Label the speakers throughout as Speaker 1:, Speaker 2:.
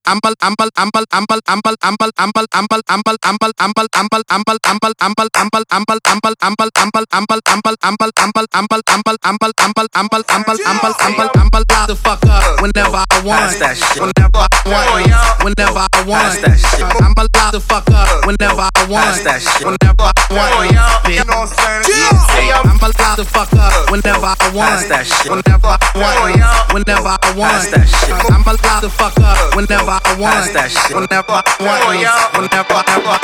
Speaker 1: the fuck up whenever I want. Whenever I want. Whenever I want. I'm allowed to fuck up whenever I want. Whenever I want. I'm allowed to fuck up whenever I want. Whenever I want. Whenever I want. I'm allowed to fuck up whenever I want. Whenever I want. Whenever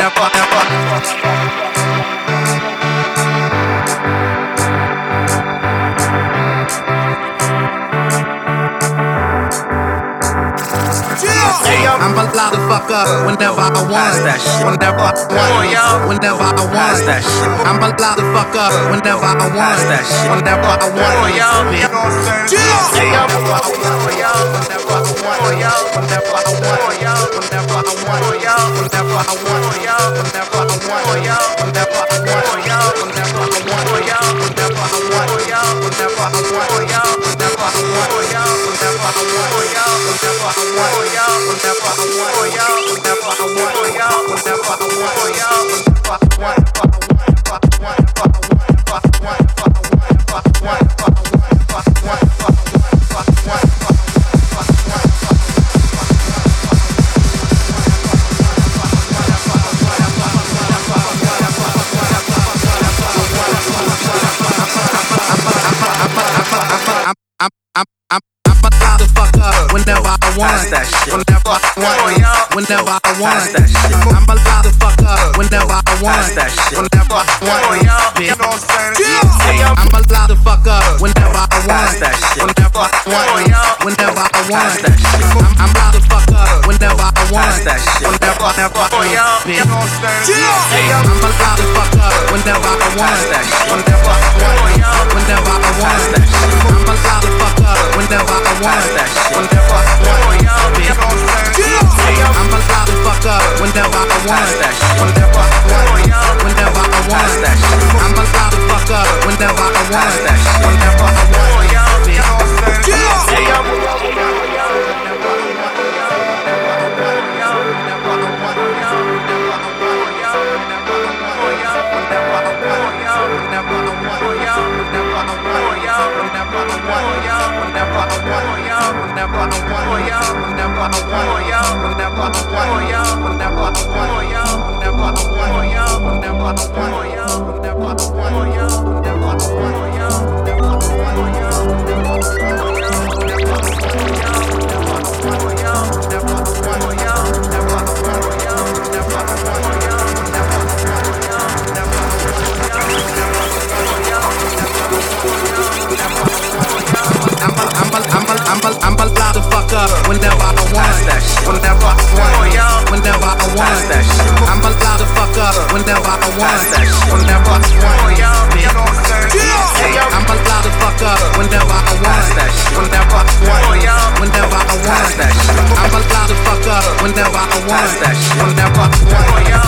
Speaker 1: I'm allowed to fuck up whenever I want. Whenever I want. Whenever I want. I'm allowed to fuck up whenever I want. Whenever I whenever I want. Whenever I want. Whenever I want. I'm allowed to fuck up whenever I want. Whenever I want. I'm allowed to fuck up whenever I want. Whenever I want. Whenever I want. I'm allowed to fuck up whenever I want. Whenever I want. I'm allowed to fuck up whenever I want. Whenever I want. Whenever I want. I'm allowed to fuck up whenever I want. Whenever I want. I'm allowed to fuck up whenever I want. Whenever I want. Whenever I want. I'm allowed to fuck up whenever I want. Whenever I want. I'm allowed to fuck up whenever I want. Whenever I want. Whenever I want. I'm allowed to fuck up whenever I want. Whenever I want. I'm allowed to fuck up whenever I want. Whenever I want. Whenever I want. I'm allowed to fuck up whenever I want. Whenever I want.